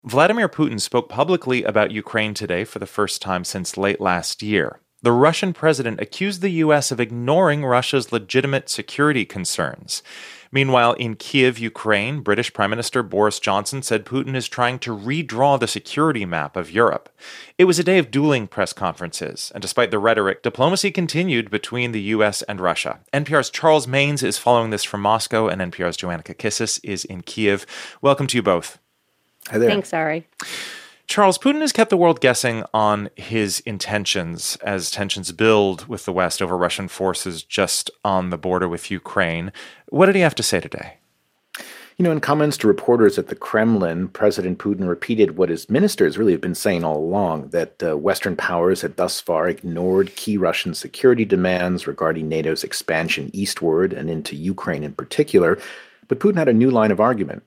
Vladimir Putin spoke publicly about Ukraine today for the first time since late last year. The Russian president accused the U.S. of ignoring Russia's legitimate security concerns. Meanwhile, in Kiev, Ukraine, British Prime Minister Boris Johnson said Putin is trying to redraw the security map of Europe. It was a day of dueling press conferences, and despite the rhetoric, diplomacy continued between the U.S. and Russia. NPR's Charles Maynes is following this from Moscow, and NPR's Joanna Kakissis is in Kiev. Welcome to you both. Hi there. Thanks, Ari. Charles, Putin has kept the world guessing on his intentions as tensions build with the West over Russian forces just on the border with Ukraine. What did he have to say today? In comments to reporters at the Kremlin, President Putin repeated what his ministers really have been saying all along, that Western powers had thus far ignored key Russian security demands regarding NATO's expansion eastward and into Ukraine in particular. But Putin had a new line of argument.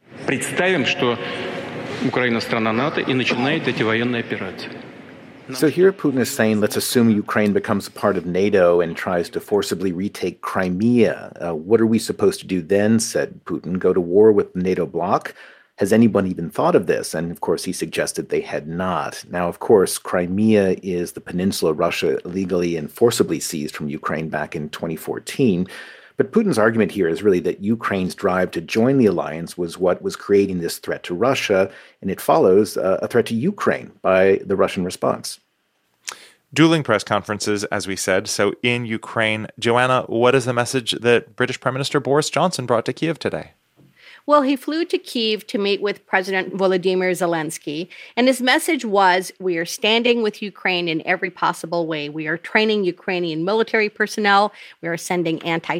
So here Putin is saying, let's assume Ukraine becomes a part of NATO and tries to forcibly retake Crimea. What are we supposed to do then, said Putin, go to war with the NATO bloc? Has anyone even thought of this? And of course, he suggested they had not. Now, of course, Crimea is the peninsula Russia illegally and forcibly seized from Ukraine back in 2014. But Putin's argument here is really that Ukraine's drive to join the alliance was what was creating this threat to Russia, and it follows a threat to Ukraine by the Russian response. Dueling press conferences, as we said. So in Ukraine, Joanna, what is the message that British Prime Minister Boris Johnson brought to Kiev today? Well, he flew to Kyiv to meet with President Volodymyr Zelensky, and his message was, we are standing with Ukraine in every possible way. We are training Ukrainian military personnel. We are sending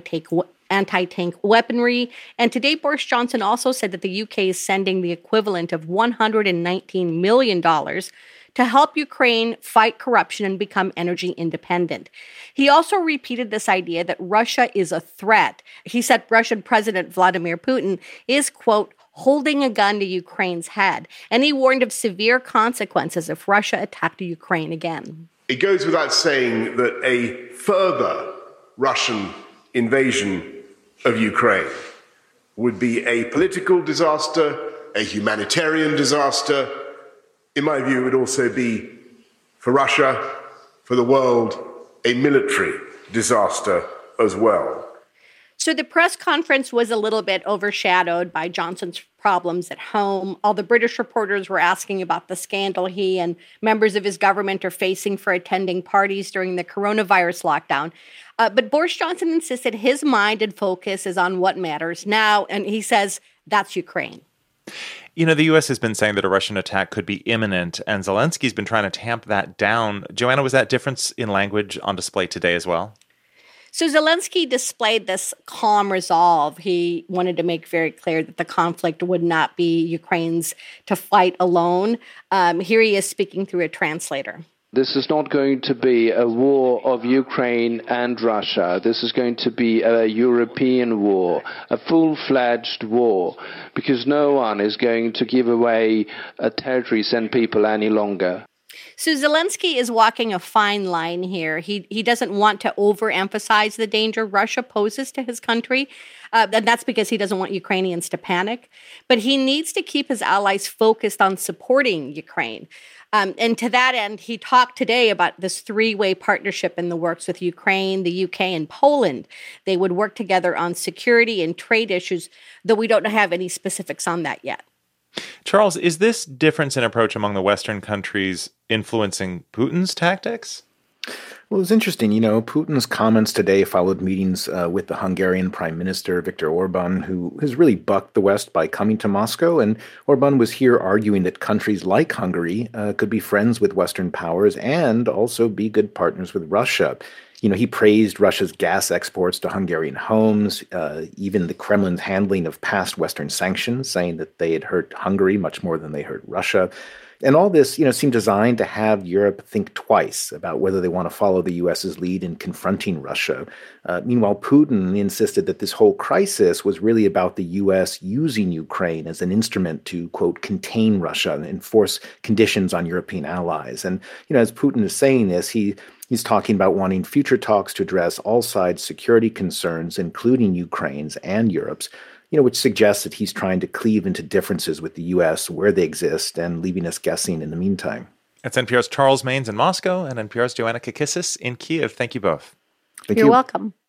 anti-tank weaponry. And today, Boris Johnson also said that the UK is sending the equivalent of $119 million to help Ukraine fight corruption and become energy independent. He also repeated this idea that Russia is a threat. He said Russian President Vladimir Putin is, quote, holding a gun to Ukraine's head. And he warned of severe consequences if Russia attacked Ukraine again. It goes without saying that a further Russian invasion of Ukraine would be a political disaster, a humanitarian disaster. In my view, it would also be, for Russia, for the world, a military disaster as well. So the press conference was a little bit overshadowed by Johnson's problems at home. All the British reporters were asking about the scandal he and members of his government are facing for attending parties during the coronavirus lockdown. But Boris Johnson insisted his mind and focus is on what matters now, and he says that's Ukraine. The U.S. has been saying that a Russian attack could be imminent, and Zelensky's been trying to tamp that down. Joanna, was that difference in language on display today as well? So Zelensky displayed this calm resolve. He wanted to make very clear that the conflict would not be Ukraine's to fight alone. Here he is speaking through a translator. This is not going to be a war of Ukraine and Russia. This is going to be a European war, a full-fledged war, because no one is going to give away territories and people any longer. So Zelensky is walking a fine line here. He doesn't want to overemphasize the danger Russia poses to his country. And that's because he doesn't want Ukrainians to panic. But he needs to keep his allies focused on supporting Ukraine. And to that end, he talked today about this three-way partnership in the works with Ukraine, the UK, and Poland. They would work together on security and trade issues, though we don't have any specifics on that yet. Charles, is this difference in approach among the Western countries influencing Putin's tactics? Well, it's interesting. Putin's comments today followed meetings with the Hungarian Prime Minister, Viktor Orban, who has really bucked the West by coming to Moscow. And Orban was here arguing that countries like Hungary could be friends with Western powers and also be good partners with Russia. He praised Russia's gas exports to Hungarian homes, even the Kremlin's handling of past Western sanctions, saying that they had hurt Hungary much more than they hurt Russia. And all this, seemed designed to have Europe think twice about whether they want to follow the U.S.'s lead in confronting Russia. Meanwhile, Putin insisted that this whole crisis was really about the U.S. using Ukraine as an instrument to, quote, contain Russia and enforce conditions on European allies. And, as Putin is saying this, he's talking about wanting future talks to address all sides' security concerns, including Ukraine's and Europe's. which suggests that he's trying to cleave into differences with the U.S. where they exist and leaving us guessing in the meantime. That's NPR's Charles Maynes in Moscow and NPR's Joanna Kakissis in Kiev. Thank you both. You're welcome.